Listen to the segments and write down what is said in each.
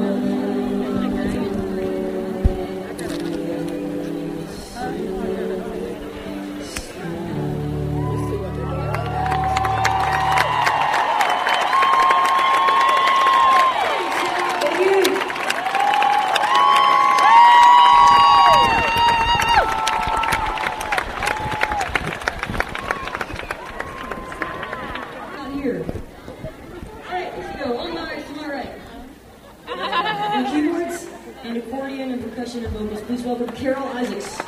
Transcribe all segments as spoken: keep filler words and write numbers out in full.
Please welcome Carol Isaacs.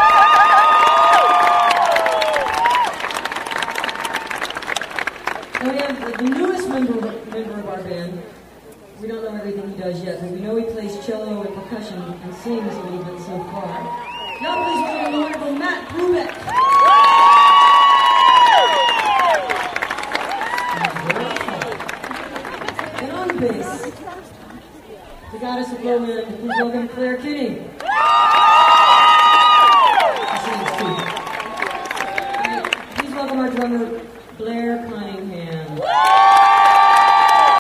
And we have the newest member, member of our band. We don't know everything he does yet, but we know he plays cello and percussion and sings a little bit so far. Now please welcome the wonderful Matt Brubeck. And on bass, the goddess of low end, please welcome Claire Kinney.